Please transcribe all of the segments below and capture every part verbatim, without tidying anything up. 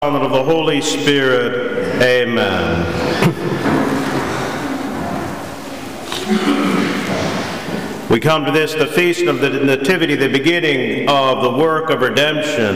Of the Holy Spirit, amen. We come to this, the feast of the Nativity, the beginning of the work of redemption.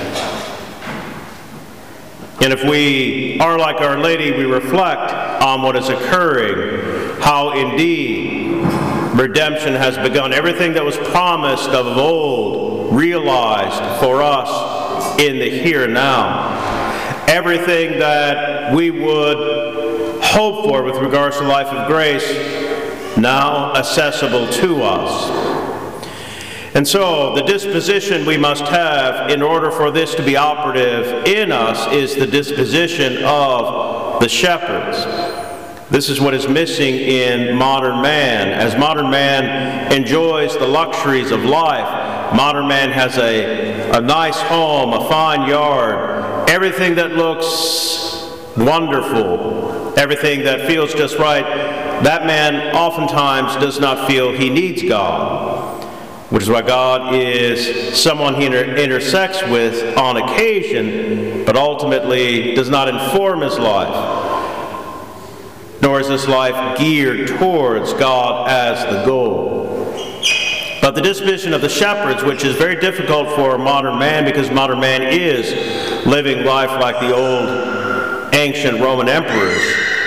And if we are like Our Lady, we reflect on what is occurring, how indeed redemption has begun. Everything that was promised of old, realized for us in the here and now. Everything that we would hope for with regards to life of grace, now accessible to us. And so, the disposition we must have in order for this to be operative in us is the disposition of the shepherds. This is what is missing in modern man. As modern man enjoys the luxuries of life, modern man has a, a nice home, a fine yard, everything that looks wonderful, everything that feels just right. That man oftentimes does not feel he needs God, which is why God is someone he inter intersects with on occasion, but ultimately does not inform his life, nor is his life geared towards God as the goal. But the disposition of the shepherds, which is very difficult for modern man, because modern man is living life like the old ancient Roman emperors.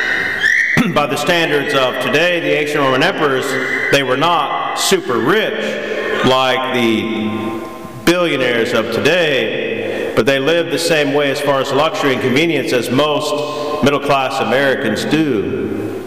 By the standards of today, the ancient Roman emperors, they were not super rich like the billionaires of today, but they lived the same way as far as luxury and convenience as most middle-class Americans do.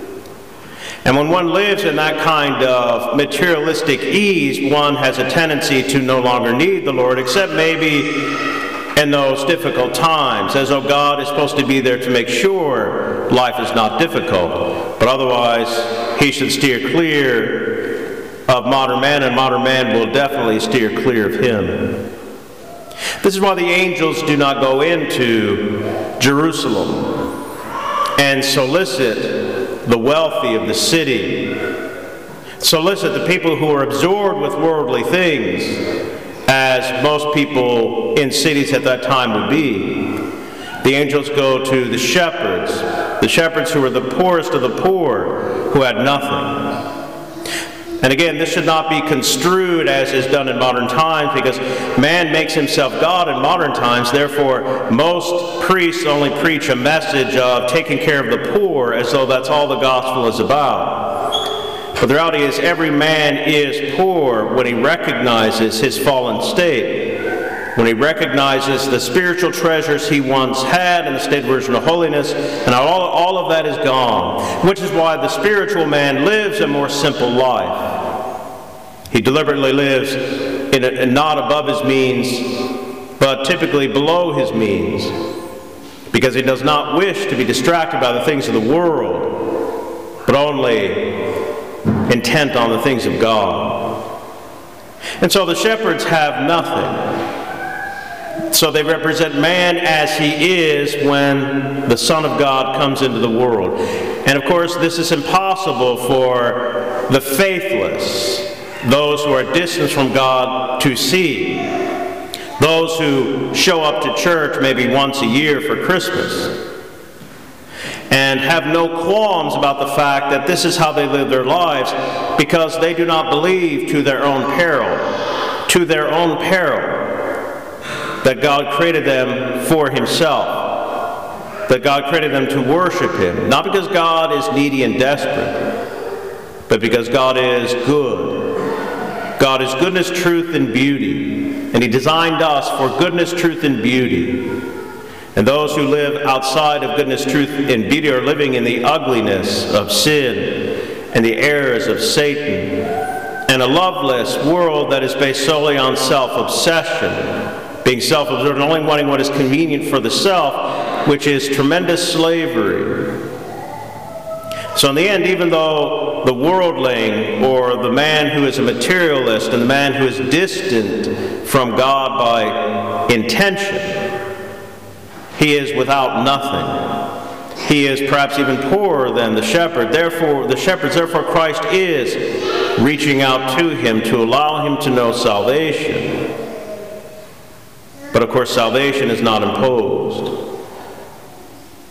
And when one lives in that kind of materialistic ease, one has a tendency to no longer need the Lord, except maybe in those difficult times, as though God is supposed to be there to make sure life is not difficult. But otherwise, he should steer clear of modern man, and modern man will definitely steer clear of him. This is why the angels do not go into Jerusalem and solicit the wealthy of the city, solicit the people who are absorbed with worldly things, as most people in cities at that time would be. The angels go to the shepherds, the shepherds who were the poorest of the poor, who had nothing. And again, this should not be construed as is done in modern times, because man makes himself God in modern times. Therefore, most priests only preach a message of taking care of the poor, as though that's all the gospel is about. But the reality is, every man is poor when he recognizes his fallen state, when he recognizes the spiritual treasures he once had in the state of original holiness, and all, all of that is gone. Which is why the spiritual man lives a more simple life. He deliberately lives in a, not above his means, but typically below his means, because he does not wish to be distracted by the things of the world, but only intent on the things of God. And so the shepherds have nothing. So they represent man as he is when the Son of God comes into the world. And of course, this is impossible for the faithless, those who are distant from God, to see. Those who show up to church maybe once a year for Christmas and have no qualms about the fact that this is how they live their lives, because they do not believe to their own peril, to their own peril, that God created them for himself, that God created them to worship him, not because God is needy and desperate, but because God is good. God is goodness, truth, and beauty, and he designed us for goodness, truth, and beauty. And those who live outside of goodness, truth, and beauty are living in the ugliness of sin and the errors of Satan, and a loveless world that is based solely on self-obsession, being self-absorbed and only wanting what is convenient for the self, which is tremendous slavery. So in the end, even though the worldling, or the man who is a materialist, and the man who is distant from God by intention, he is without nothing. He is perhaps even poorer than the shepherd. Therefore, the shepherds, therefore Christ is reaching out to him to allow him to know salvation. But of course, salvation is not imposed.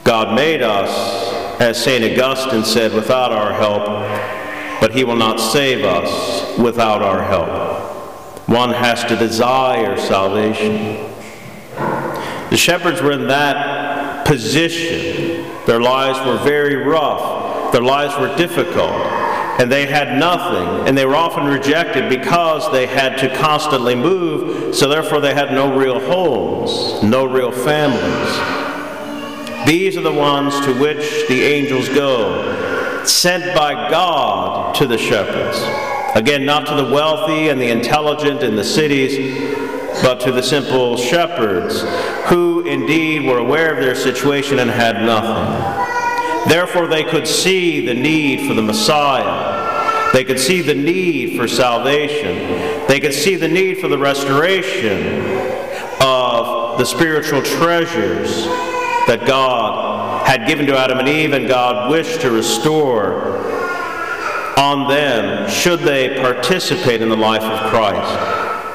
God made us, as Saint Augustine said, without our help, but he will not save us without our help. One has to desire salvation. The shepherds were in that position. Their lives were very rough. Their lives were difficult. And they had nothing. And they were often rejected because they had to constantly move. So therefore they had no real homes, no real families. These are the ones to which the angels go, sent by God to the shepherds. Again, not to the wealthy and the intelligent in the cities, but to the simple shepherds, who indeed were aware of their situation and had nothing. Therefore they could see the need for the Messiah. They could see the need for salvation. They could see the need for the restoration of the spiritual treasures that God had given to Adam and Eve, and God wished to restore on them should they participate in the life of Christ.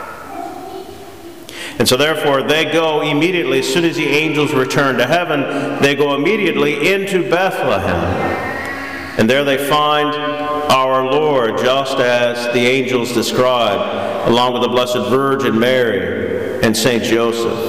And so therefore they go immediately, as soon as the angels return to heaven, they go immediately into Bethlehem. And there they find our Lord, just as the angels described, along with the Blessed Virgin Mary and Saint Joseph.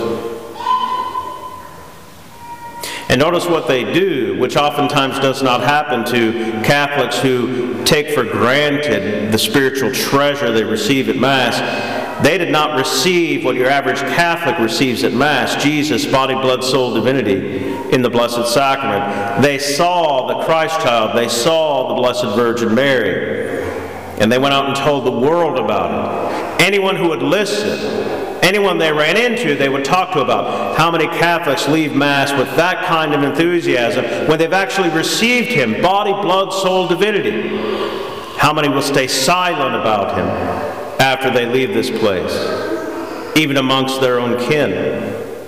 And notice what they do, which oftentimes does not happen to Catholics who take for granted the spiritual treasure they receive at Mass. They did not receive what your average Catholic receives at Mass, Jesus, body, blood, soul, divinity, in the Blessed Sacrament. They saw the Christ child. They saw the Blessed Virgin Mary. And they went out and told the world about it. Anyone who would listen, anyone they ran into, they would talk to about. How many Catholics leave Mass with that kind of enthusiasm when they've actually received Him, body, blood, soul, divinity? How many will stay silent about Him after they leave this place, even amongst their own kin?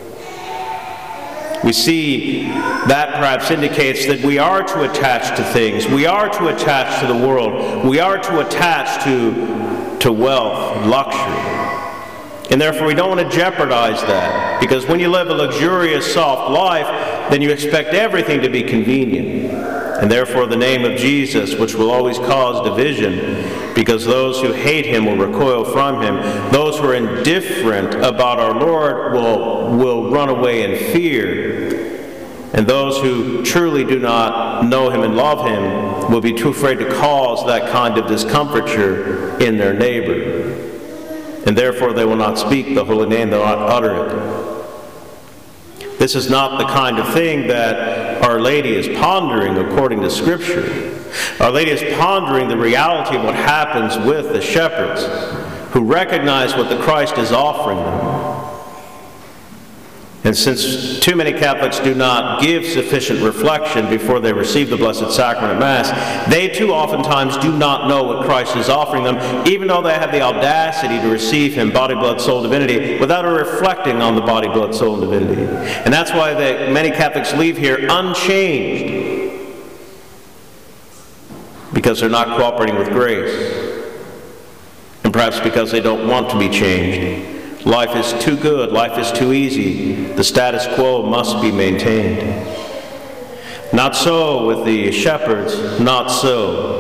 We see that perhaps indicates that we are to attach to things. We are to attach to the world. We are to attach to, to wealth, luxury. And therefore we don't want to jeopardize that, because when you live a luxurious, soft life, then you expect everything to be convenient. And therefore the name of Jesus, which will always cause division, because those who hate Him will recoil from Him. Those who are indifferent about our Lord will, will run away in fear. And those who truly do not know Him and love Him will be too afraid to cause that kind of discomfiture in their neighbor. And therefore they will not speak the holy name, they will not utter it. This is not the kind of thing that Our Lady is pondering according to Scripture. Our Lady is pondering the reality of what happens with the shepherds who recognize what the Christ is offering them. And since too many Catholics do not give sufficient reflection before they receive the Blessed Sacrament at Mass, they too oftentimes do not know what Christ is offering them, even though they have the audacity to receive Him, body, blood, soul, divinity, without reflecting on the body, blood, soul, and divinity. And that's why they, many Catholics leave here unchanged, because they're not cooperating with grace, and perhaps because they don't want to be changed. Life is too good, life is too easy. The status quo must be maintained. Not so with the shepherds, not so.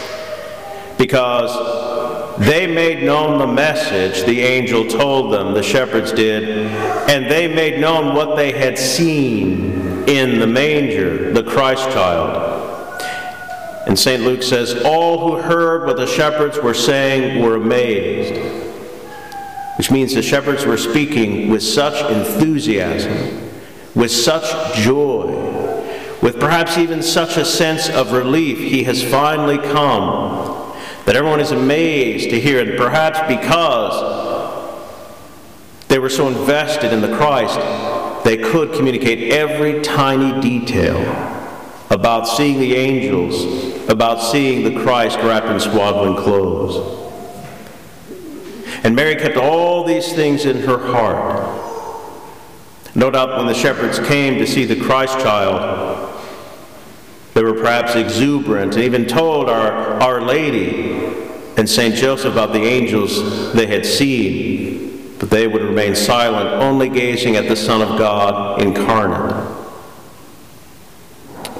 Because they made known the message the angel told them, the shepherds did, and they made known what they had seen in the manger, the Christ child. And Saint Luke says, all who heard what the shepherds were saying were amazed. Which means the shepherds were speaking with such enthusiasm, with such joy, with perhaps even such a sense of relief. He has finally come, that everyone is amazed to hear it. Perhaps because they were so invested in the Christ, they could communicate every tiny detail about seeing the angels, about seeing the Christ wrapped in swaddling clothes. And Mary kept all these things in her heart. No doubt when the shepherds came to see the Christ child, they were perhaps exuberant and even told our, our Lady and Saint Joseph about the angels they had seen, but they would remain silent, only gazing at the Son of God incarnate.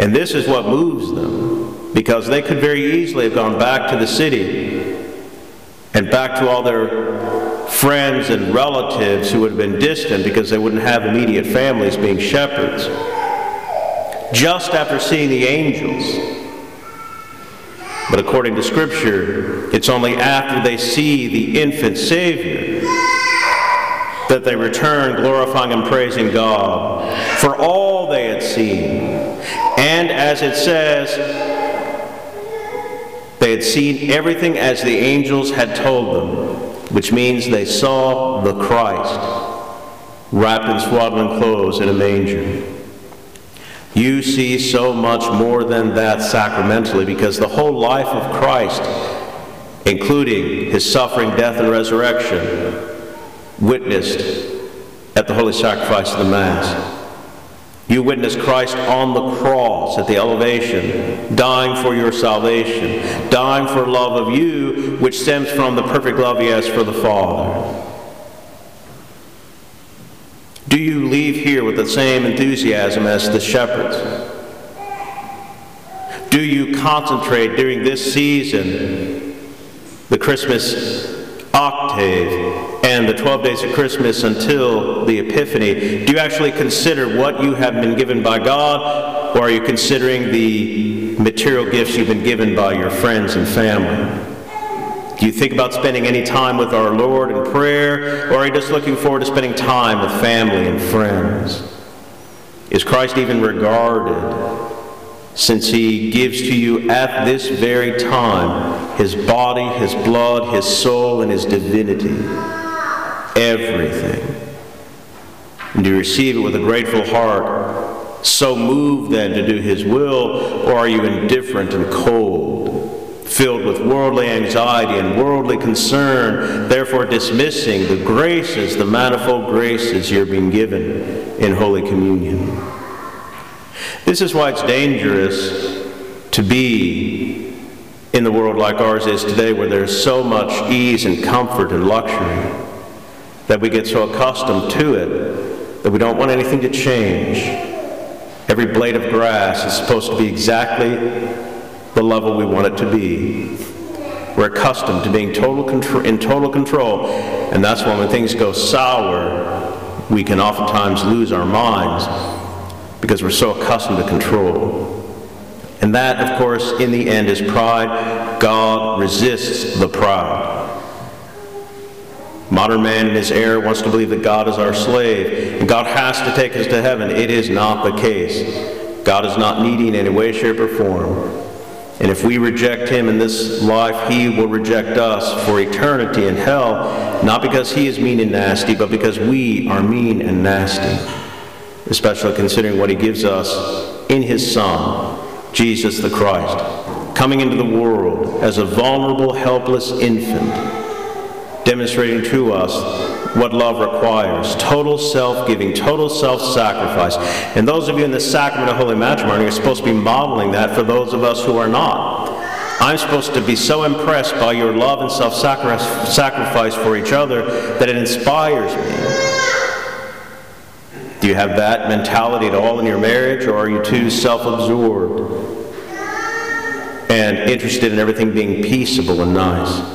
And this is what moves them, because they could very easily have gone back to the city and back to all their friends and relatives who would have been distant because they wouldn't have immediate families being shepherds. Just after seeing the angels. But according to Scripture, it's only after they see the infant Savior that they return glorifying and praising God for all they had seen. And as it says, they had seen everything as the angels had told them, which means they saw the Christ wrapped in swaddling clothes in a manger. You see so much more than that sacramentally, because the whole life of Christ, including his suffering, death, and resurrection, witnessed at the holy sacrifice of the Mass. You witness Christ on the cross at the elevation, dying for your salvation, dying for love of you, which stems from the perfect love he has for the Father. Do you leave here with the same enthusiasm as the shepherds? Do you concentrate during this season, the Christmas octave, and the twelve days of Christmas until the Epiphany, do you actually consider what you have been given by God, or are you considering the material gifts you've been given by your friends and family? Do you think about spending any time with our Lord in prayer, or are you just looking forward to spending time with family and friends? Is Christ even regarded, since he gives to you at this very time his body, his blood, his soul, and his divinity? Everything. And do you receive it with a grateful heart, so moved then to do his will, or are you indifferent and cold, filled with worldly anxiety and worldly concern, therefore dismissing the graces, the manifold graces you're being given in Holy Communion? This is why it's dangerous to be in the world like ours is today, where there's so much ease and comfort and luxury, that we get so accustomed to it that we don't want anything to change. Every blade of grass is supposed to be exactly the level we want it to be. We're accustomed to being total contr- in total control, and that's when when things go sour, we can oftentimes lose our minds because we're so accustomed to control. And that, of course, in the end is pride. God resists the proud. Modern man in his error wants to believe that God is our slave, and God has to take us to heaven. It is not the case. God is not needy in any way, shape, or form. And if we reject him in this life, he will reject us for eternity in hell, not because he is mean and nasty, but because we are mean and nasty, especially considering what he gives us in his Son, Jesus the Christ, coming into the world as a vulnerable, helpless infant, demonstrating to us what love requires: total self-giving, total self-sacrifice. And those of you in the sacrament of holy matrimony are supposed to be modeling that for those of us who are not. I'm supposed to be so impressed by your love and self-sacrifice for each other that it inspires me. Do you have that mentality at all in your marriage, or are you too self-absorbed and interested in everything being peaceable and nice?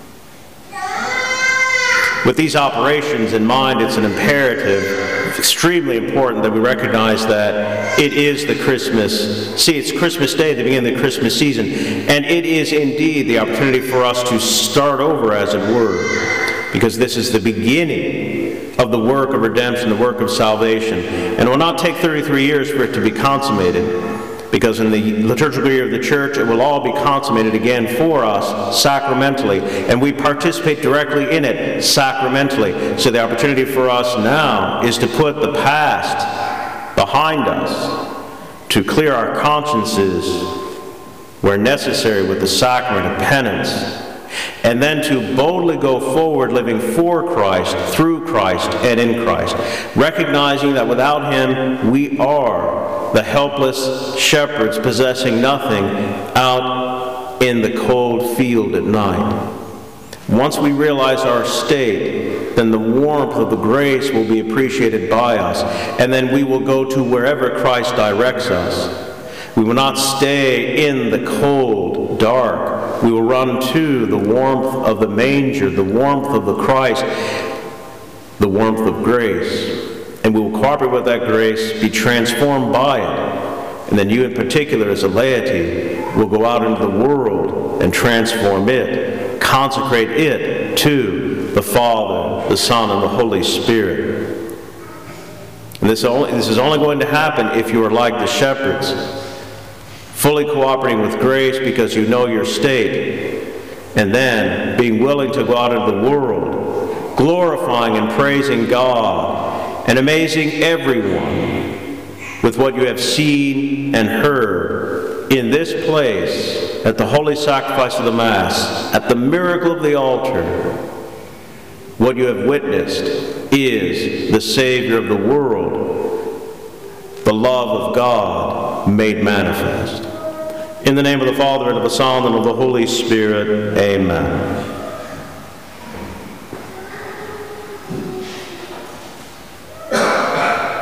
With these operations in mind, it's an imperative, it's extremely important that we recognize that it is the Christmas. See, it's Christmas Day, the beginning of the Christmas season, and it is indeed the opportunity for us to start over, as it were, because this is the beginning of the work of redemption, the work of salvation. And it will not take thirty-three years for it to be consummated, because in the liturgical year of the Church, it will all be consummated again for us sacramentally, and we participate directly in it sacramentally. So the opportunity for us now is to put the past behind us, to clear our consciences where necessary with the sacrament of penance, and then to boldly go forward living for Christ, through Christ, and in Christ, recognizing that without him we are the helpless shepherds possessing nothing out in the cold field at night. Once we realize our state, then the warmth of the grace will be appreciated by us, and then we will go to wherever Christ directs us. We will not stay in the cold, dark. We will run to the warmth of the manger, the warmth of the Christ, the warmth of grace. And we will cooperate with that grace, be transformed by it. And then you in particular as a laity will go out into the world and transform it, consecrate it to the Father, the Son, and the Holy Spirit. And this, only, this is only going to happen if you are like the shepherds, fully cooperating with grace because you know your state, and then being willing to go out into the world, glorifying and praising God, and amazing everyone with what you have seen and heard in this place, at the holy sacrifice of the Mass, at the miracle of the altar. What you have witnessed is the Savior of the world, the love of God made manifest. In the name of the Father, and of the Son, and of the Holy Spirit, amen.